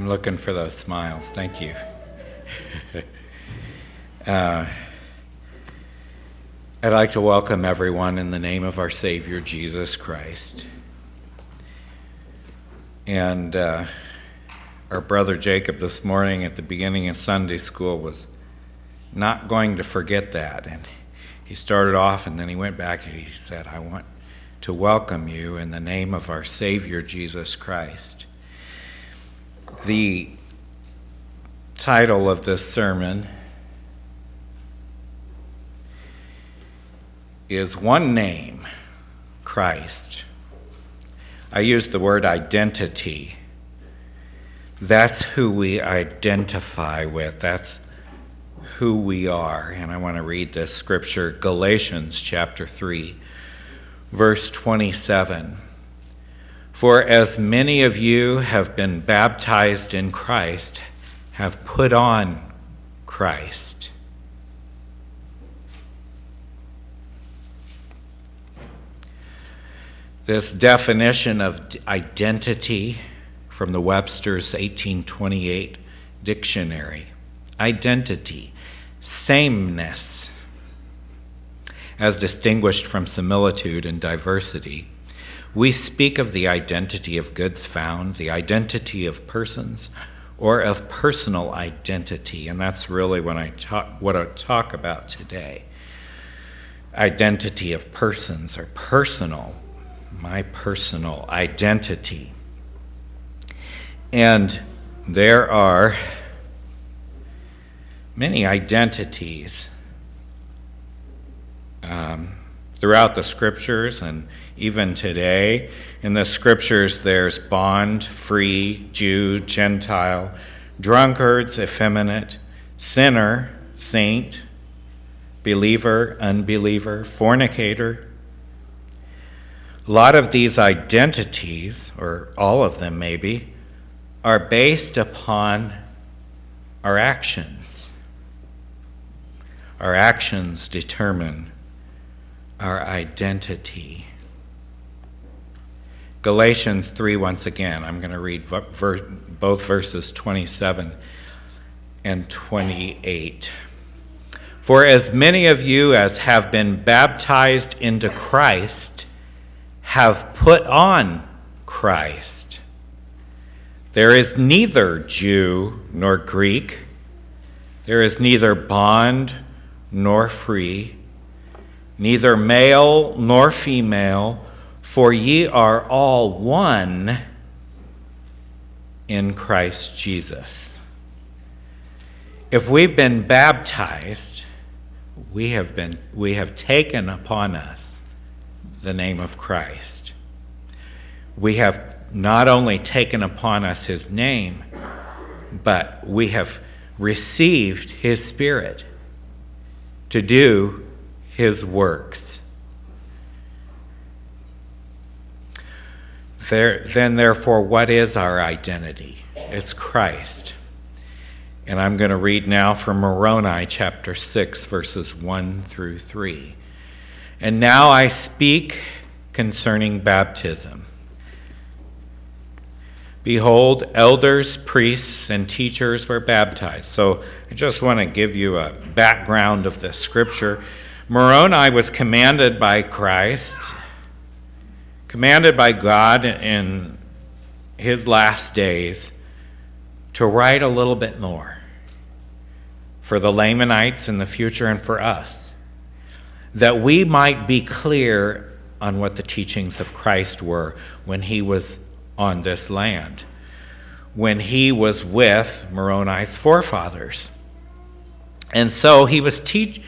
I'm looking for those smiles. Thank you. I'd like to welcome everyone in the name of our Savior, Jesus Christ. And our brother Jacob this morning at the beginning of Sunday school was not going to forget that. And he started off and then he went back and he said, I want to welcome you in the name of our Savior, Jesus Christ. The title of this sermon is One Name, Christ. I use the word identity. That's who we identify with. That's who we are. And I want to read this scripture, Galatians chapter 3, verse 27. For as many of you have been baptized in Christ, have put on Christ. This definition of identity from the Webster's 1828 dictionary. Identity, sameness, as distinguished from similitude and diversity. We speak of the identity of goods found, the identity of persons, or of personal identity, and that's really what I talk about today. Identity of persons, or personal, my personal identity. And there are many identities throughout the scriptures, and even today in the scriptures there's bond, free, Jew, Gentile, drunkards, effeminate, sinner, saint, believer, unbeliever, fornicator. A lot of these identities, or all of them maybe, are based upon our actions. Our actions determine our identity. Galatians 3, once again, I'm going to read both verses 27 and 28. For as many of you as have been baptized into Christ have put on Christ. There is neither Jew nor Greek. There is neither bond nor free, neither male nor female, for ye are all one in Christ Jesus. If we've been baptized, we have taken upon us the name of Christ. We have not only taken upon us his name, but we have received his Spirit to do his works. Therefore, what is our identity? It's Christ. And I'm going to read now from Moroni chapter 6, verses 1 through 3. And now I speak concerning baptism. Behold, elders, priests, and teachers were baptized. So I just want to give you a background of the scripture. Moroni was commanded by Christ, commanded by God in his last days to write a little bit more for the Lamanites in the future and for us, that we might be clear on what the teachings of Christ were when he was on this land, when he was with Moroni's forefathers. And so he was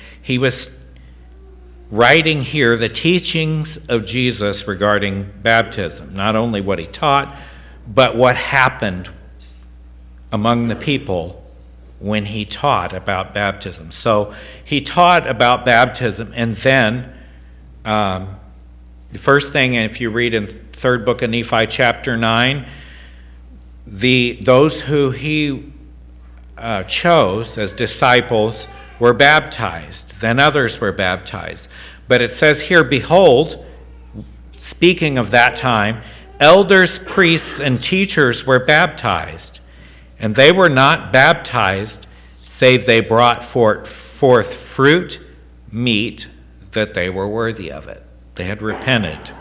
writing here the teachings of Jesus regarding baptism, not only what he taught, but what happened among the people when he taught about baptism. So he taught about baptism, and then the first thing, if you read in third book of Nephi, chapter 9, those who he chose as disciples were baptized. Then others were baptized. But it says here, behold, speaking of that time, elders, priests, and teachers were baptized. And they were not baptized, save they brought forth fruit, meat, that they were worthy of it. They had repented.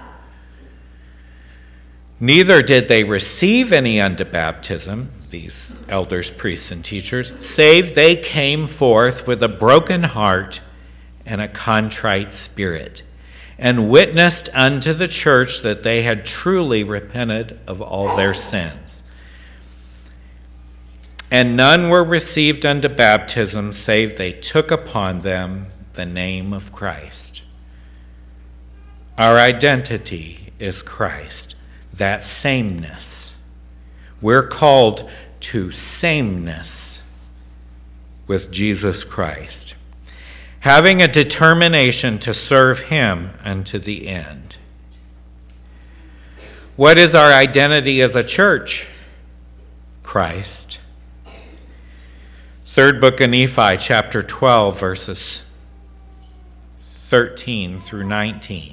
Neither did they receive any unto baptism, these elders, priests, and teachers, save they came forth with a broken heart and a contrite spirit, and witnessed unto the church that they had truly repented of all their sins. And none were received unto baptism, save they took upon them the name of Christ. Our identity is Christ, that sameness. We're called to sameness with Jesus Christ, having a determination to serve him unto the end. What is our identity as a church? Christ. Third book of Nephi, chapter 12, verses 13 through 19.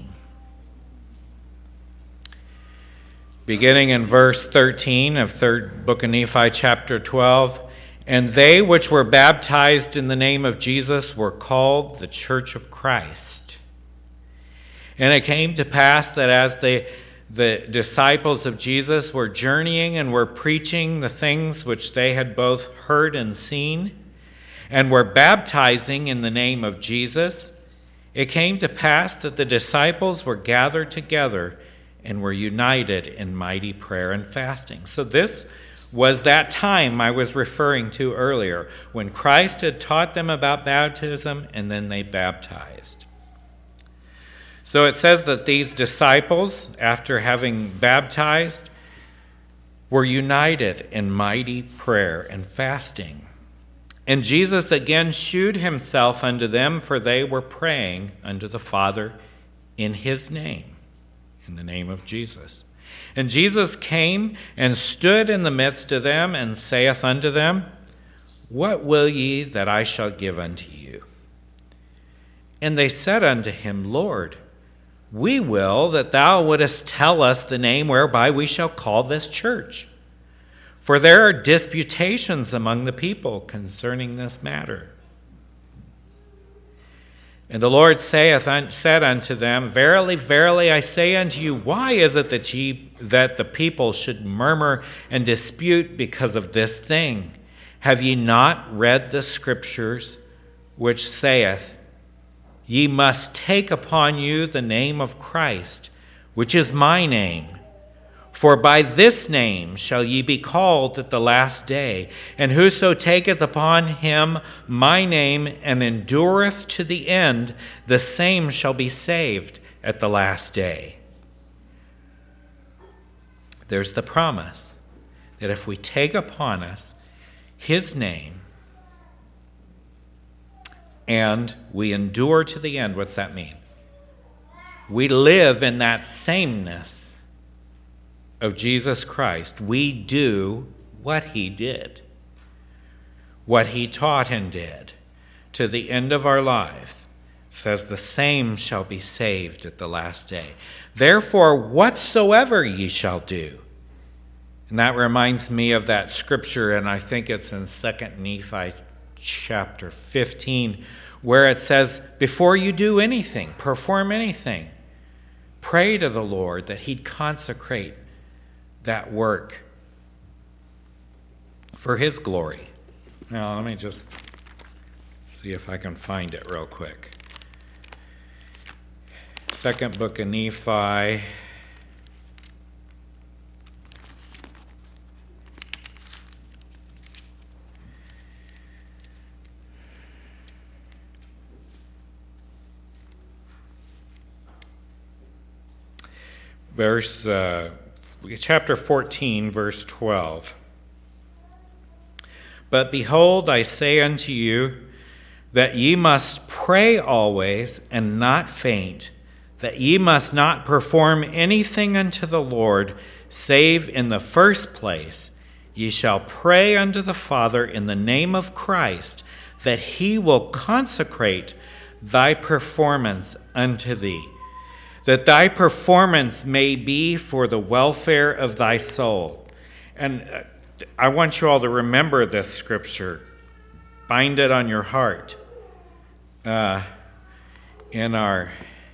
Beginning in verse 13 of third book of Nephi, chapter 12, and they which were baptized in the name of Jesus were called the church of Christ. And it came to pass that as the disciples of Jesus were journeying and were preaching the things which they had both heard and seen, and were baptizing in the name of Jesus, it came to pass that the disciples were gathered together and were united in mighty prayer and fasting. So this was that time I was referring to earlier, when Christ had taught them about baptism and then they baptized. So it says that these disciples, after having baptized, were united in mighty prayer and fasting. And Jesus again shewed himself unto them, for they were praying unto the Father in his name. In the name of Jesus. And Jesus came and stood in the midst of them and saith unto them, What will ye that I shall give unto you? And they said unto him, Lord, we will that thou wouldest tell us the name whereby we shall call this church. For there are disputations among the people concerning this matter. And the Lord said unto them, Verily, verily, I say unto you, why is it that the people should murmur and dispute because of this thing? Have ye not read the Scriptures, which saith, Ye must take upon you the name of Christ, which is my name. For by this name shall ye be called at the last day. And whoso taketh upon him my name and endureth to the end, the same shall be saved at the last day. There's the promise that if we take upon us his name and we endure to the end, what's that mean? We live in that sameness of Jesus Christ. We do what he did, what he taught and did, to the end of our lives. It says, the same shall be saved at the last day. Therefore, whatsoever ye shall do. And that reminds me of that scripture, and I think it's in 2 Nephi chapter 15, where it says, before you do anything, perform anything, pray to the Lord that he'd consecrate that work for his glory. Now, let me just see if I can find it real quick. Second book of Nephi. Chapter 14, verse 12. But behold, I say unto you, that ye must pray always and not faint, that ye must not perform anything unto the Lord, save in the first place ye shall pray unto the Father in the name of Christ, that he will consecrate thy performance unto thee, that thy performance may be for the welfare of thy soul. And I want you all to remember this scripture. Bind it on your heart. In our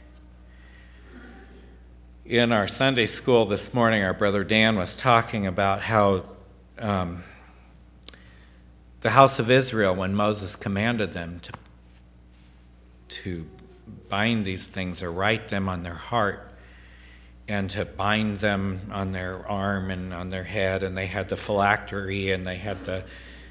Sunday school this morning, our brother Dan was talking about how the house of Israel, when Moses commanded them to bind these things or write them on their heart and to bind them on their arm and on their head, and they had the phylactery and they had the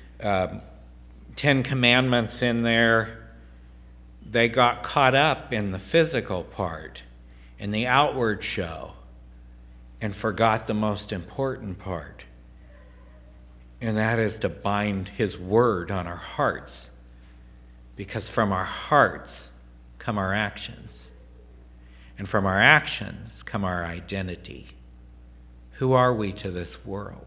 10 Commandments in there, they got caught up in the physical part, in the outward show, and forgot the most important part. And that is to bind his word on our hearts, because from our hearts come our actions. And from our actions come our identity. Who are we to this world?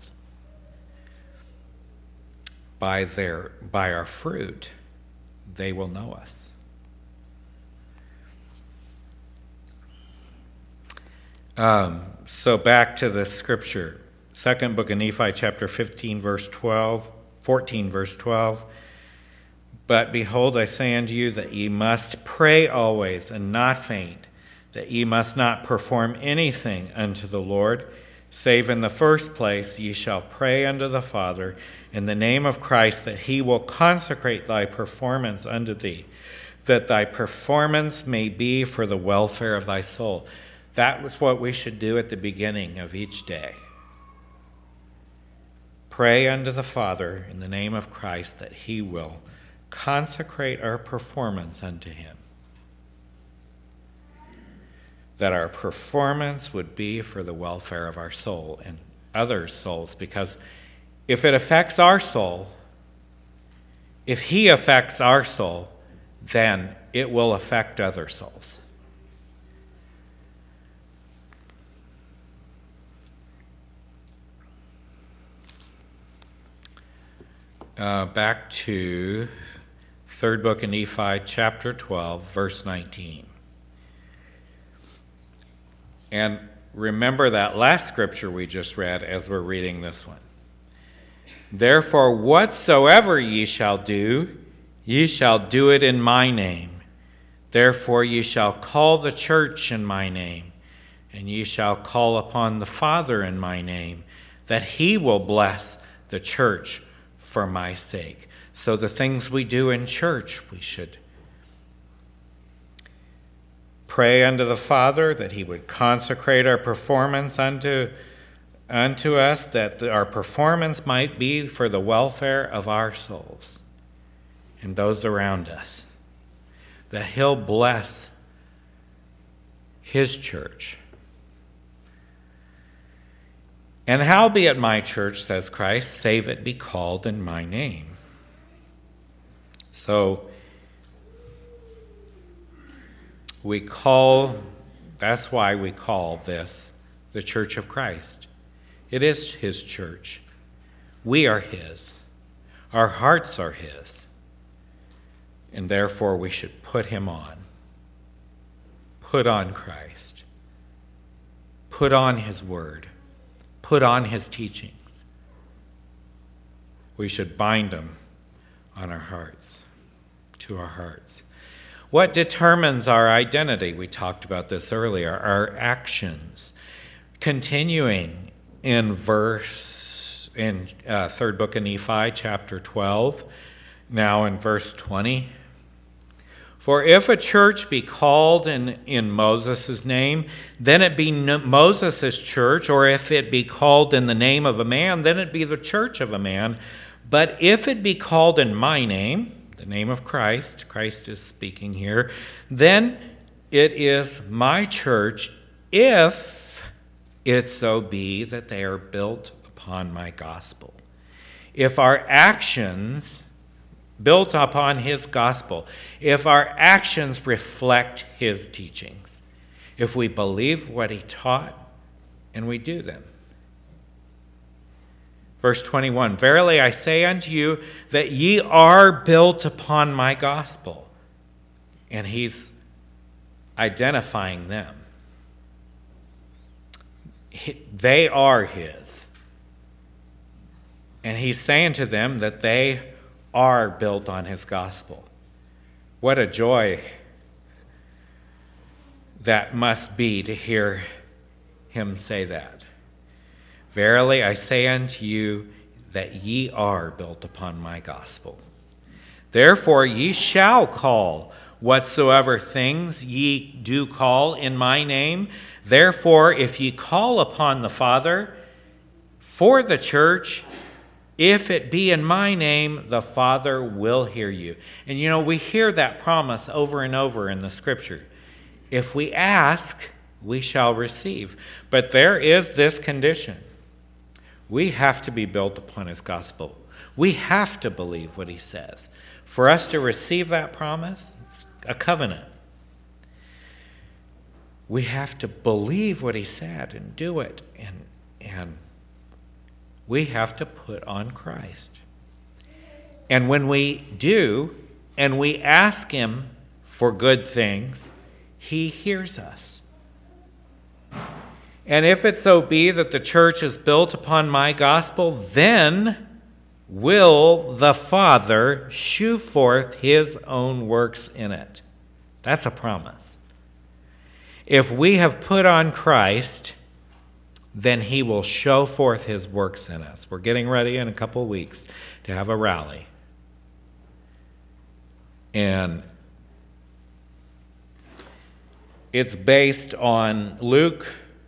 By our fruit, they will know us. So back to the scripture. Second book of Nephi, chapter 14, verse 12. But behold, I say unto you that ye must pray always and not faint, that ye must not perform anything unto the Lord, save in the first place ye shall pray unto the Father in the name of Christ, that he will consecrate thy performance unto thee, that thy performance may be for the welfare of thy soul. That was what we should do at the beginning of each day. Pray unto the Father in the name of Christ, that he will consecrate our performance unto him. That our performance would be for the welfare of our soul and others' souls, because if it affects our soul, if he affects our soul, then it will affect other souls. Back to third book of Nephi, chapter 12, verse 19. And remember that last scripture we just read as we're reading this one. Therefore, whatsoever ye shall do it in my name. Therefore, ye shall call the church in my name, and ye shall call upon the Father in my name, that he will bless the church for my sake. So the things we do in church, we should pray unto the Father that he would consecrate our performance unto us, that our performance might be for the welfare of our souls and those around us, that he'll bless his church. And howbeit my church, says Christ, save it be called in my name. So that's why we call this the Church of Christ. It is his church. We are his. Our hearts are his. And therefore we should put him on. Put on Christ. Put on his word. Put on his teachings. We should bind them on our hearts, to our hearts. What determines our identity? We talked about this earlier. Our actions. Continuing in third book of Nephi, chapter 12, now in verse 20. For if a church be called in Moses' name, then it be Moses' church, or if it be called in the name of a man, then it be the church of a man. But if it be called in my name, the name of Christ, Christ is speaking here, then it is my church, if it so be that they are built upon my gospel. If our actions built upon his gospel, if our actions reflect his teachings, if we believe what he taught and we do them. Verse 21, verily I say unto you that ye are built upon my gospel. And he's identifying them. They are his. And he's saying to them that they are built on his gospel. What a joy that must be to hear him say that. Verily I say unto you that ye are built upon my gospel. Therefore ye shall call whatsoever things ye do call in my name. Therefore if ye call upon the Father for the church, if it be in my name, the Father will hear you. And we hear that promise over and over in the scripture. If we ask, we shall receive. But there is this condition. We have to be built upon his gospel. We have to believe what he says. For us to receive that promise, it's a covenant. We have to believe what he said and do it. And we have to put on Christ. And when we do, and we ask him for good things, he hears us. And if it so be that the church is built upon my gospel, then will the Father shew forth his own works in it. That's a promise. If we have put on Christ, then he will show forth his works in us. We're getting ready in a couple of weeks to have a rally. And it's based on Luke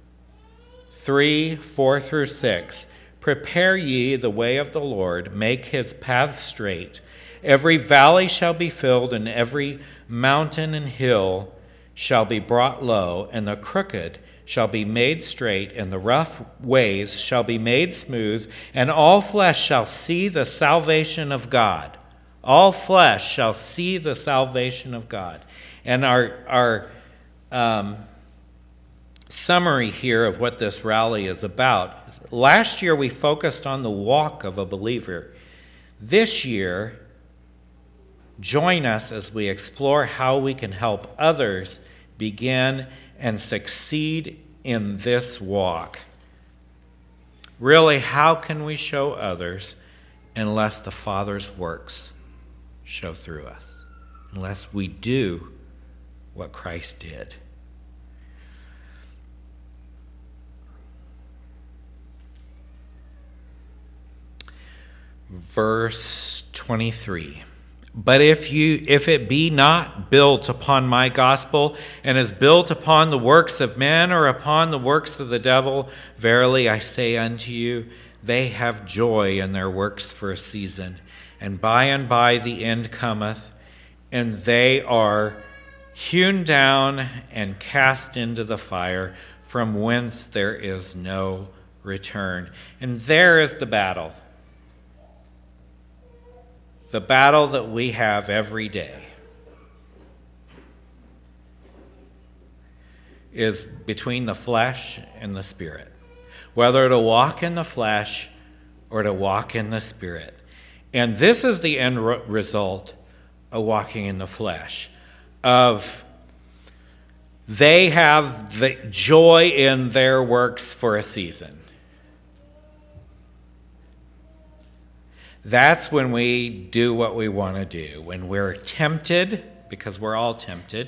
3, 4 through 6. Prepare ye the way of the Lord, make his paths straight. Every valley shall be filled, and every mountain and hill shall be brought low, and the crooked shall be made straight, and the rough ways shall be made smooth, and all flesh shall see the salvation of God. All flesh shall see the salvation of God. And our summary here of what this rally is about is, last year we focused on the walk of a believer. This year, join us as we explore how we can help others begin and succeed in this walk. Really, how can we show others unless the Father's works show through us? Unless we do what Christ did. Verse 23. But if it be not built upon my gospel, and is built upon the works of men or upon the works of the devil, verily I say unto you, they have joy in their works for a season. And by the end cometh, and they are hewn down and cast into the fire, from whence there is no return. And there is the battle. The battle that we have every day is between the flesh and the spirit. Whether to walk in the flesh or to walk in the spirit. And this is the end result of walking in the flesh. They have the joy in their works for a season. That's when we do what we want to do. When we're tempted, because we're all tempted.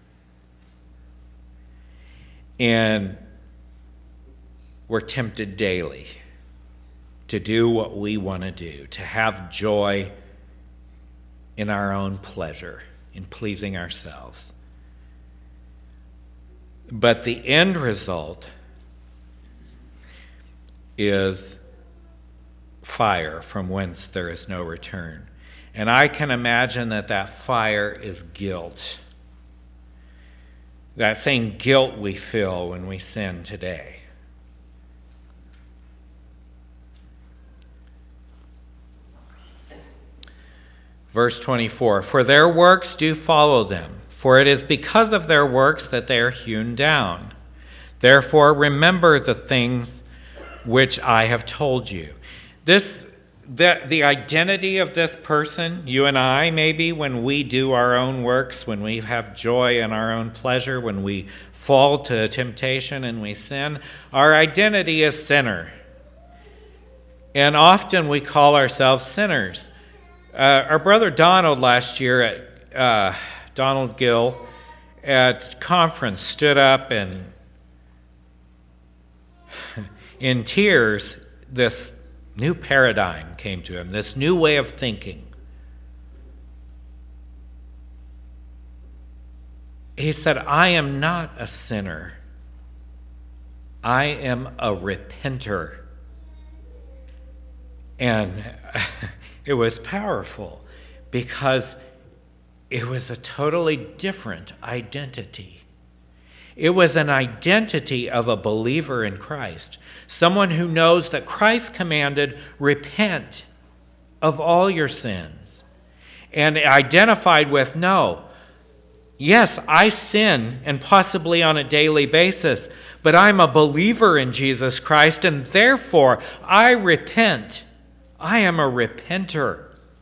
And we're tempted daily to do what we want to do, to have joy in our own pleasure, in pleasing ourselves. But the end result is fire from whence there is no return. And I can imagine that fire is guilt. That same guilt we feel when we sin today. Verse 24, for their works do follow them, for it is because of their works that they are hewn down. Therefore remember the things which I have told you. The identity of this person, you and I, maybe when we do our own works, when we have joy in our own pleasure, when we fall to temptation and we sin, our identity is sinner. And often we call ourselves sinners. Our brother Donald last year at Donald Gill at conference stood up and in tears, this new paradigm came to him, this new way of thinking. He said, I am not a sinner. I am a repenter. And it was powerful because it was a totally different identity. It was an identity of a believer in Christ, someone who knows that Christ commanded, repent of all your sins, and identified with, no, yes, I sin, and possibly on a daily basis, but I'm a believer in Jesus Christ, and therefore I repent. I am a repenter.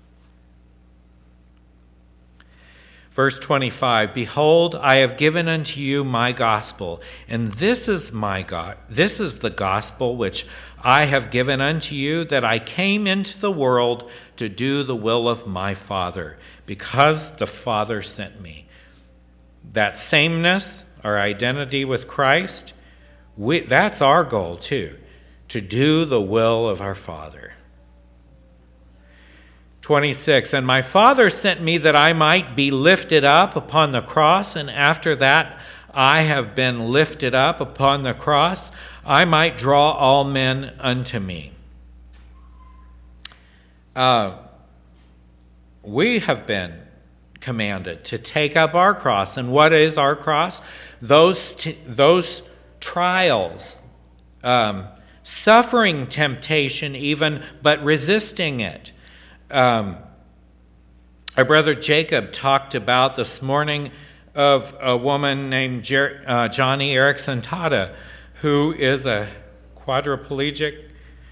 Verse 25, behold, I have given unto you my gospel, and this is the gospel which I have given unto you, that I came into the world to do the will of my Father, because the Father sent me. That sameness, our identity with Christ, that's our goal too, to do the will of our Father. 26, and my Father sent me that I might be lifted up upon the cross, and after that I have been lifted up upon the cross, I might draw all men unto me. We have been commanded to take up our cross. And what is our cross? Those trials, suffering temptation even, but resisting it. Our brother Jacob talked about this morning of a woman named Johnny Erickson Tata, who is a quadriplegic,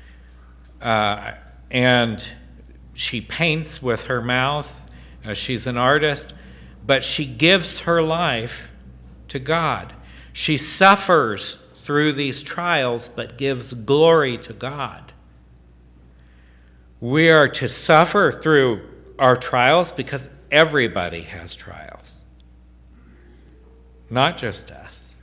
and she paints with her mouth. She's an artist, but she gives her life to God. She suffers through these trials, but gives glory to God. We are to suffer through our trials because everybody has trials, not just us.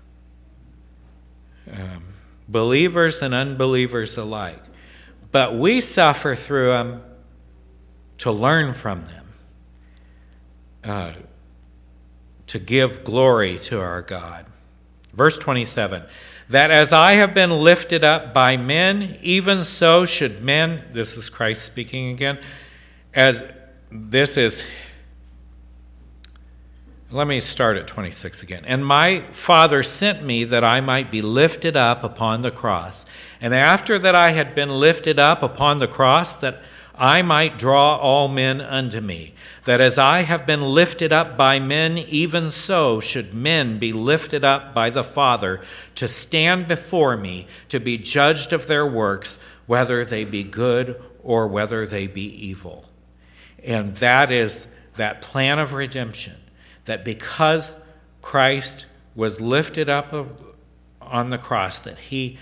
Believers and unbelievers alike. But we suffer through them to learn from them, to give glory to our God. Verse 27, that as I have been lifted up by men, even so should men, this is Christ speaking again, let me start at 26 again. And my Father sent me that I might be lifted up upon the cross. And after that I had been lifted up upon the cross, that I might draw all men unto me. That as I have been lifted up by men, even so should men be lifted up by the Father, to stand before me, to be judged of their works, whether they be good or whether they be evil. And that is that plan of redemption, that because Christ was lifted up on the cross, that he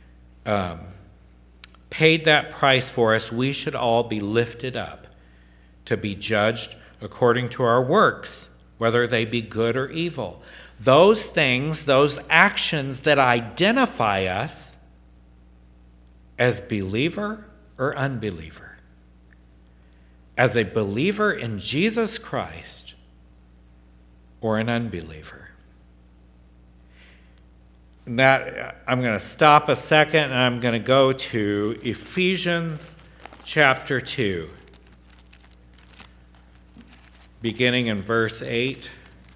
paid that price for us, we should all be lifted up to be judged according to our works, whether they be good or evil. Those things, those actions that identify us as believer or unbeliever. As a believer in Jesus Christ or an unbeliever. That I'm going to stop a second and I'm going to go to Ephesians chapter 2, beginning in verse 8.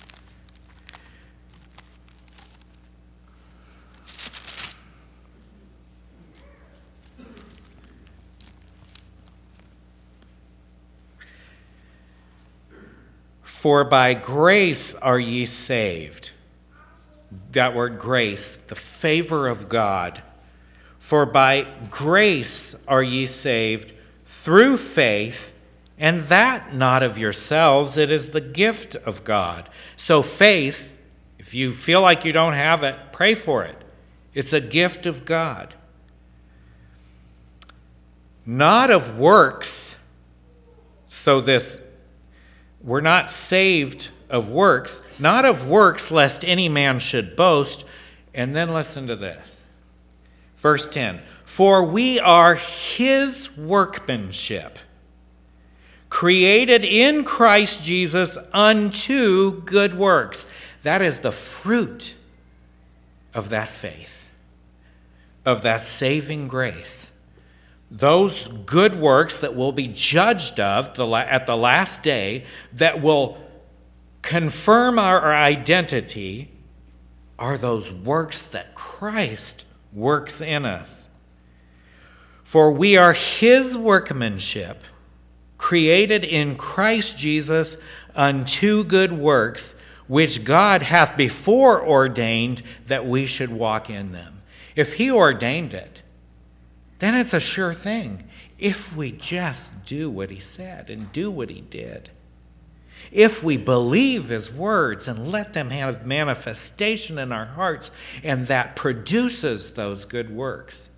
For by grace are ye saved. That word grace, the favor of God. For by grace are ye saved through faith, and that not of yourselves, it is the gift of God. So faith, if you feel like you don't have it, pray for it. It's a gift of God. not of works. So we're not saved of works, not of works, lest any man should boast. And then listen to this. Verse 10, for we are his workmanship, created in Christ Jesus unto good works. That is the fruit of that faith, of that saving grace. Those good works that will be judged of at the last day, that will confirm our identity, are those works that Christ works in us. For we are his workmanship, created in Christ Jesus unto good works, which God hath before ordained that we should walk in them. If he ordained it, then it's a sure thing if we just do what he said and do what he did. If we believe his words and let them have manifestation in our hearts, and that produces those good works.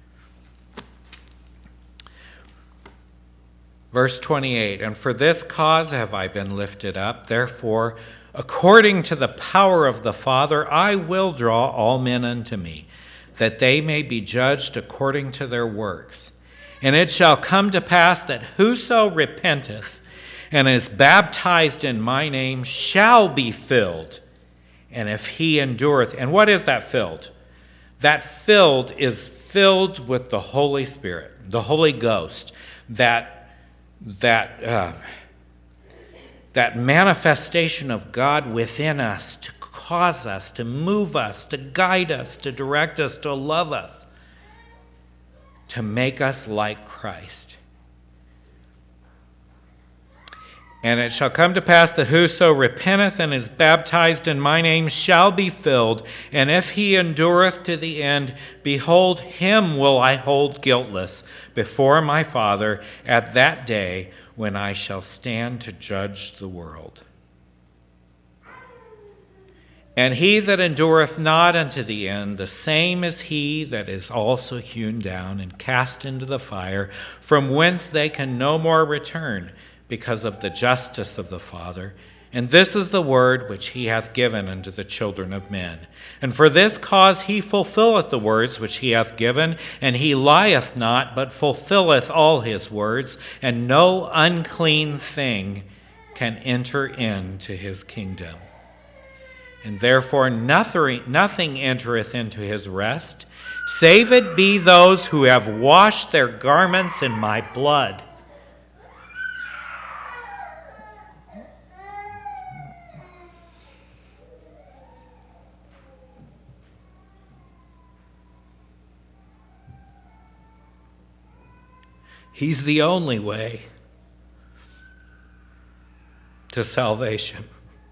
Verse 28, and for this cause have I been lifted up, therefore, according to the power of the Father, I will draw all men unto me, that they may be judged according to their works. And it shall come to pass that whoso repenteth and is baptized in my name shall be filled. And if he endureth, and what is that filled? That filled is filled with the Holy Spirit, the Holy Ghost, that manifestation of God within us to cause us, to move us, to guide us, to direct us, to love us, to make us like Christ. And it shall come to pass that whoso repenteth and is baptized in my name shall be filled. And if he endureth to the end, behold, him will I hold guiltless before my Father at that day when I shall stand to judge the world. And he that endureth not unto the end, the same is he that is also hewn down and cast into the fire, from whence they can no more return, because of the justice of the Father. And this is the word which he hath given unto the children of men. And for this cause he fulfilleth the words which he hath given, and he lieth not, but fulfilleth all his words, and no unclean thing can enter into his kingdom. And therefore nothing entereth into his rest, save it be those who have washed their garments in my blood. He's the only way to salvation.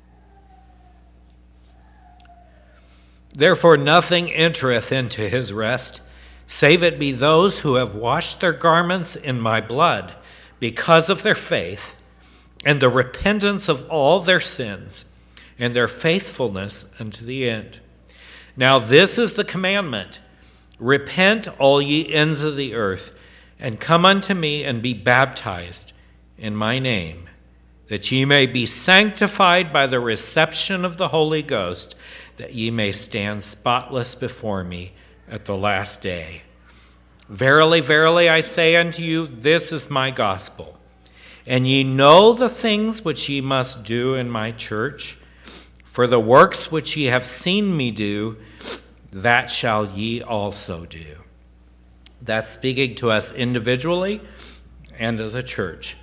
Therefore nothing entereth into his rest, save it be those who have washed their garments in my blood, because of their faith and the repentance of all their sins and their faithfulness unto the end. Now this is the commandment: repent, all ye ends of the earth, and come unto me and be baptized in my name, that ye may be sanctified by the reception of the Holy Ghost, that ye may stand spotless before me at the last day. Verily, verily, I say unto you, this is my gospel. And ye know the things which ye must do in my church, for the works which ye have seen me do, that shall ye also do. That's speaking to us individually and as a church.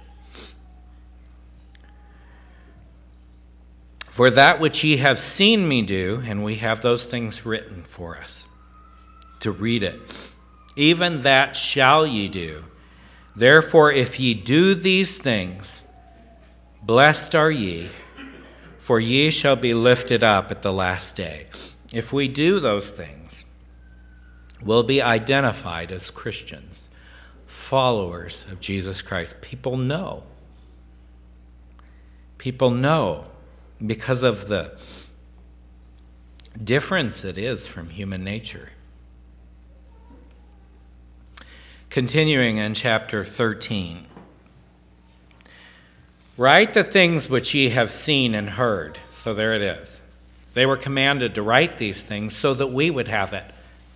For that which ye have seen me do, and we have those things written for us to read it, even that shall ye do. Therefore, if ye do these things, blessed are ye, for ye shall be lifted up at the last day. If we do those things, we'll be identified as Christians, followers of Jesus Christ. People know. People know because of the difference it is from human nature. Continuing in chapter 13. Write the things which ye have seen and heard. So there it is. They were commanded to write these things so that we would have it.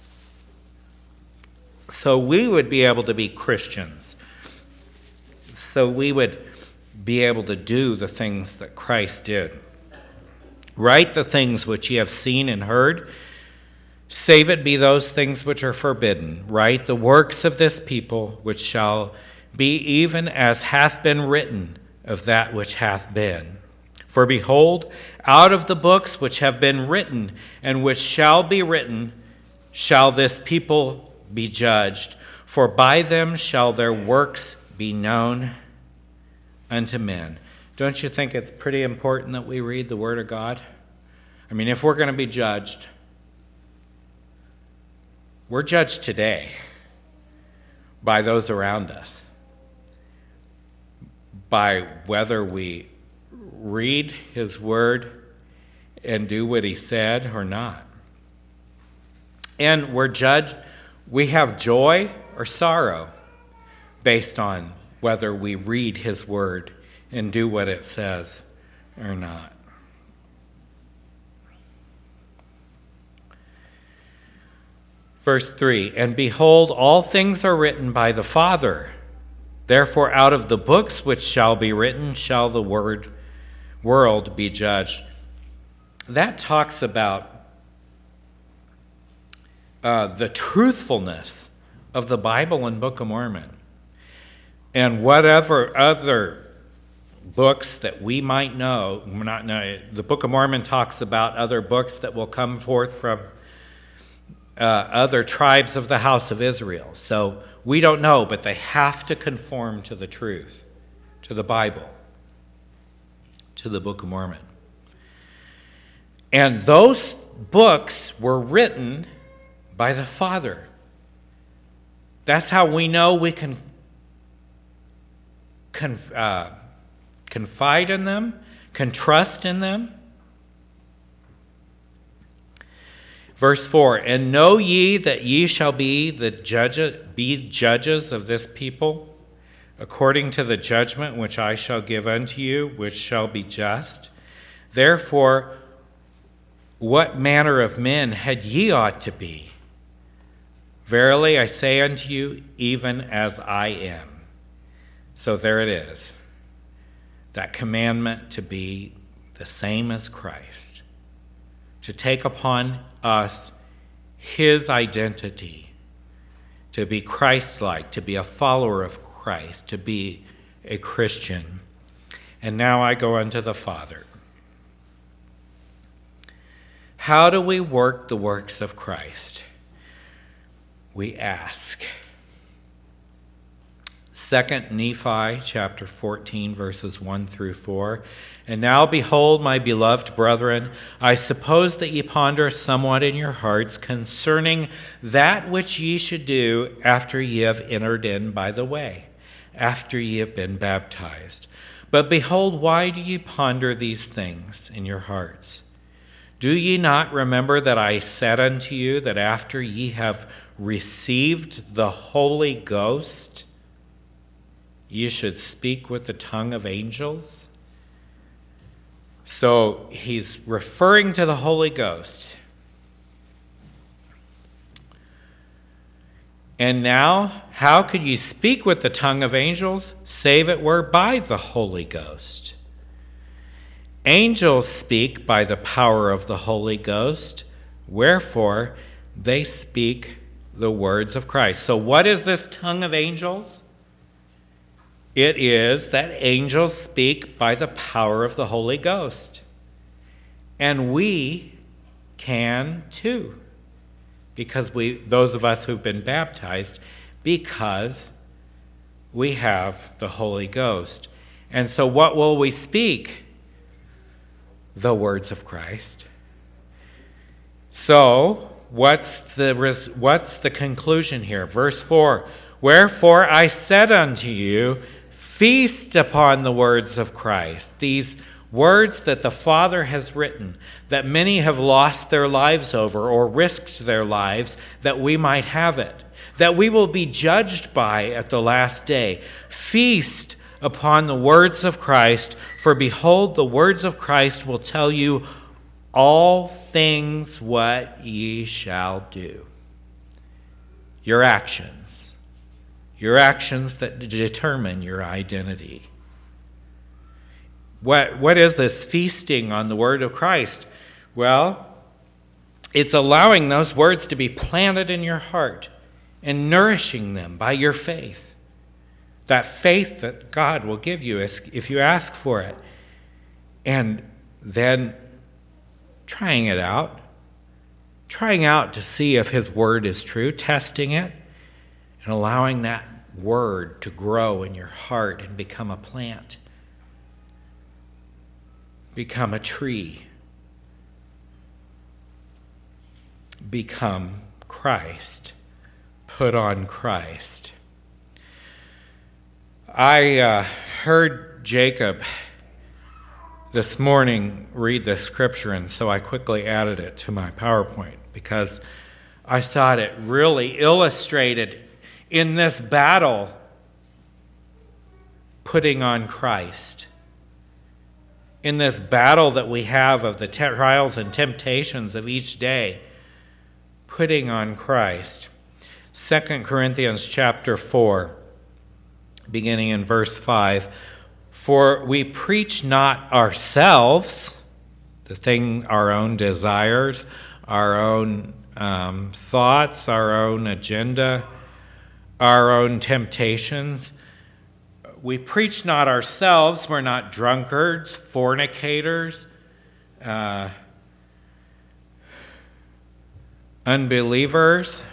So we would be able to be Christians. So we would be able to do the things that Christ did. Write the things which ye have seen and heard, save it be those things which are forbidden. Write the works of this people, which shall be even as hath been written of that which hath been. For behold, out of the books which have been written, and which shall be written, shall this people be judged. For by them shall their works be known unto men. Don't you think it's pretty important that we read the Word of God? I mean, if we're going to be judged, we're judged today by those around us, by whether we read His Word and do what He said or not. And we're judged, we have joy or sorrow based on whether we read His Word and do what it says or not. Verse 3, and behold, all things are written by the Father. Therefore, out of the books which shall be written shall the world be judged. That talks about the truthfulness of the Bible and Book of Mormon. And whatever other books that we might know, the Book of Mormon talks about other books that will come forth from other tribes of the house of Israel. So we don't know, but they have to conform to the truth, to the Bible, to the Book of Mormon. And those books were written by the Father. That's how we know we can confide in them, can trust in them. Verse 4, and know ye that ye shall be judges of this people, according to the judgment which I shall give unto you, which shall be just. Therefore, what manner of men had ye ought to be? Verily I say unto you, even as I am. So there it is. That commandment to be the same as Christ. To take upon us His identity. To be Christ-like, to be a follower of Christ, to be a Christian. And now I go unto the Father. How do we work the works of Christ? We ask. 2 Nephi chapter 14, verses 1 through 4. And now behold, my beloved brethren, I suppose that ye ponder somewhat in your hearts concerning that which ye should do after ye have entered in by the way, after ye have been baptized. But behold, why do ye ponder these things in your hearts? Do ye not remember that I said unto you that after ye have received the Holy Ghost, ye should speak with the tongue of angels? So he's referring to the Holy Ghost. And now, how could ye speak with the tongue of angels, save it were by the Holy Ghost? Angels speak by the power of the Holy Ghost, wherefore they speak the words of Christ. So what is this tongue of angels? It is that angels speak by the power of the Holy Ghost. And we can too. Because those of us who've been baptized, because we have the Holy Ghost. And so what will we speak? The words of Christ. So, what's the conclusion here? Verse 4, wherefore I said unto you, feast upon the words of Christ. These words that the Father has written, that many have lost their lives over or risked their lives that we might have it, that we will be judged by at the last day. Feast upon the words of Christ, for behold, the words of Christ will tell you all things what ye shall do. Your actions that determine your identity. What is this feasting on the word of Christ? Well, it's allowing those words to be planted in your heart and nourishing them by your faith. That faith that God will give you if you ask for it. And then trying out to see if his word is true, testing it, and allowing that word to grow in your heart and become a plant, become a tree, become Christ, put on Christ. I heard Jacob this morning read this scripture, and so I quickly added it to my PowerPoint because I thought it really illustrated in this battle putting on Christ. In this battle that we have of the trials and temptations of each day, putting on Christ. 2 Corinthians chapter 4, beginning in verse 5, for we preach not ourselves, our own desires, our own thoughts, our own agenda, our own temptations. We preach not ourselves. We're not drunkards, fornicators, unbelievers.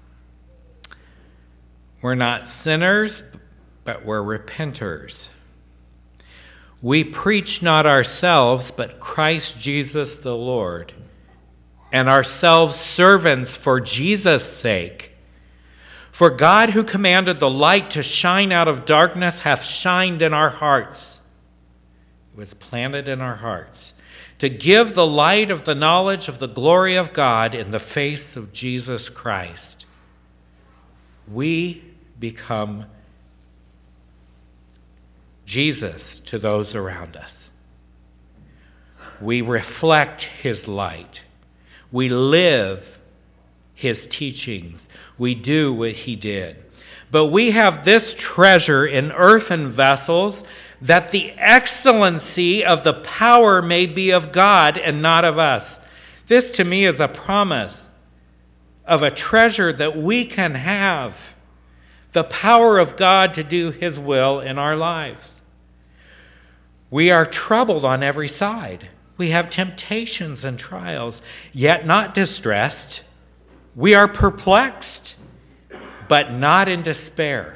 We're not sinners, but we're repenters. We preach not ourselves, but Christ Jesus the Lord, and ourselves servants for Jesus' sake. For God, who commanded the light to shine out of darkness, hath shined in our hearts. It was planted in our hearts, to give the light of the knowledge of the glory of God in the face of Jesus Christ. We become Jesus to those around us. We reflect his light. We live his teachings. We do what he did. But we have this treasure in earthen vessels, that the excellency of the power may be of God and not of us. This to me is a promise of a treasure that we can have. The power of God to do his will in our lives. We are troubled on every side. We have temptations and trials, yet not distressed. We are perplexed, but not in despair.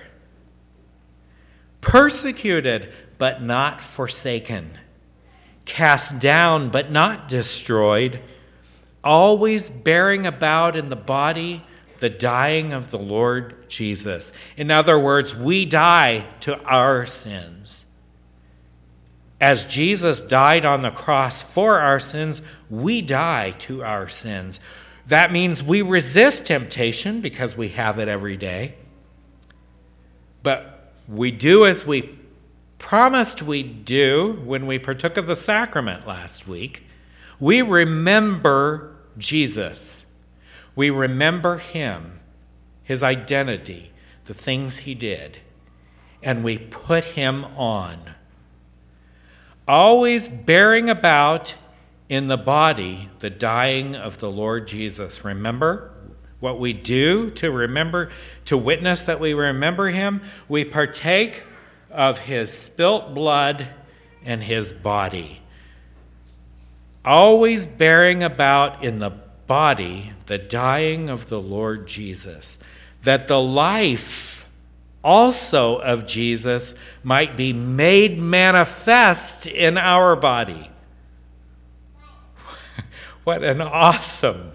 Persecuted, but not forsaken. Cast down, but not destroyed. Always bearing about in the body the dying of the Lord Jesus. In other words, we die to our sins. As Jesus died on the cross for our sins, we die to our sins. That means we resist temptation because we have it every day. But we do as we promised we'd do when we partook of the sacrament last week. We remember Jesus. We remember him, his identity, the things he did, and we put him on. Always bearing about in the body the dying of the Lord Jesus. Remember what we do to remember, to witness that we remember him? We partake of his spilt blood and his body. Always bearing about in the body the dying of the Lord Jesus, that the life also of Jesus might be made manifest in our body. What an awesome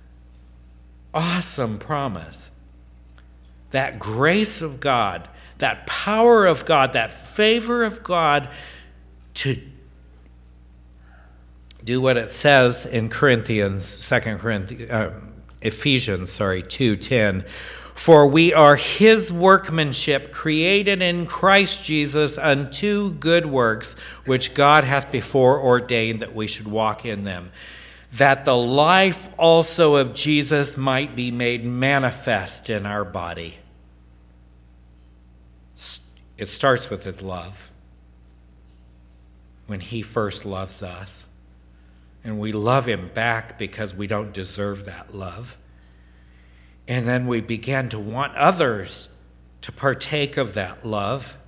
promise. That grace of God, that power of God, that favor of God to do what it says in Ephesians 2:10. For we are his workmanship, created in Christ Jesus unto good works, which God hath before ordained that we should walk in them, that the life also of Jesus might be made manifest in our body. It starts with his love. When he first loves us. And we love him back because we don't deserve that love. And then we begin to want others to partake of that love.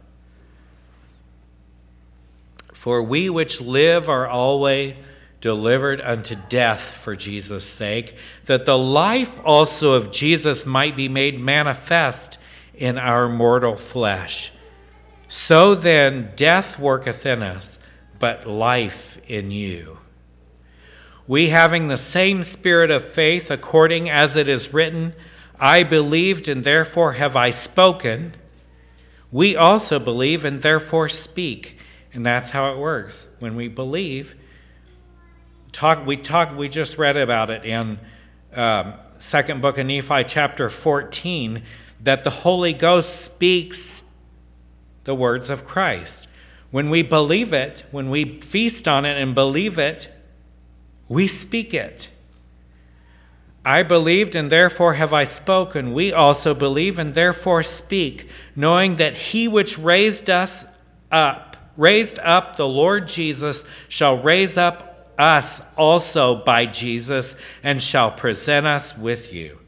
For we which live are always delivered unto death for Jesus' sake, that the life also of Jesus might be made manifest in our mortal flesh. So then death worketh in us, but life in you. We having the same spirit of faith, according as it is written, I believed and therefore have I spoken. We also believe and therefore speak. And that's how it works. When we believe, we just read about it in second book of Nephi, chapter 14, that the Holy Ghost speaks the words of Christ. When we believe it, when we feast on it and believe it, we speak it. I believed and therefore have I spoken. We also believe and therefore speak, knowing that he which raised up the Lord Jesus shall raise up us also by Jesus and shall present us with you.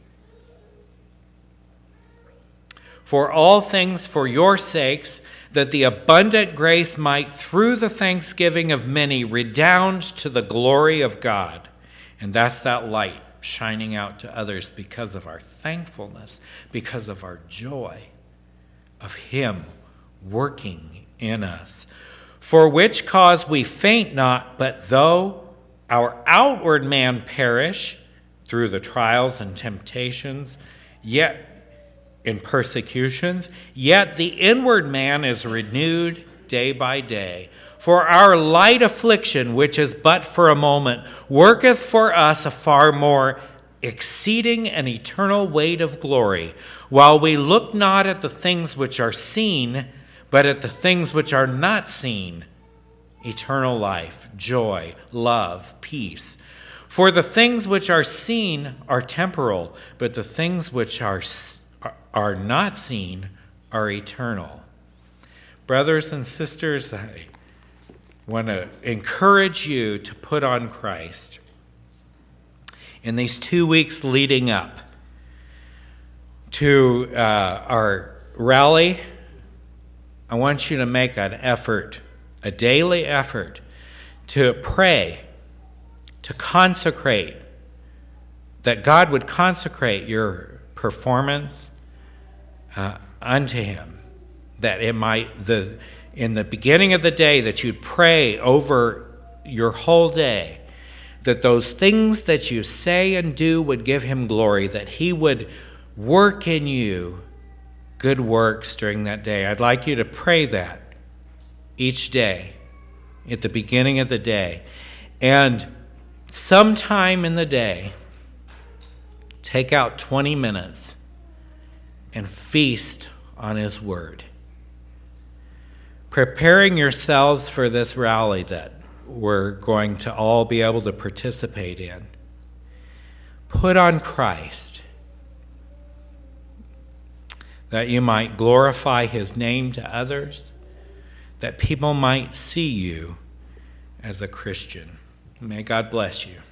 For all things for your sakes, that the abundant grace might through the thanksgiving of many redound to the glory of God. And that's that light shining out to others because of our thankfulness, because of our joy of him working in us. For which cause we faint not, but though our outward man perish through the trials and temptations, yet in persecutions, yet the inward man is renewed day by day. For our light affliction, which is but for a moment, worketh for us a far more exceeding and eternal weight of glory, while we look not at the things which are seen, but at the things which are not seen, eternal life, joy, love, peace. For the things which are seen are temporal, but the things which are not seen are eternal. Brothers and sisters, I want to encourage you to put on Christ. In these 2 weeks leading up to our rally, I want you to make an effort, a daily effort, to pray, to consecrate, that God would consecrate your performance unto him, that it might, in the beginning of the day, that you'd pray over your whole day, that those things that you say and do would give him glory, that he would work in you good works during that day. I'd like you to pray that each day, at the beginning of the day. And sometime in the day, take out 20 minutes and feast on his word. Preparing yourselves for this rally that we're going to all be able to participate in. Put on Christ, that you might glorify his name to others, that people might see you as a Christian. May God bless you.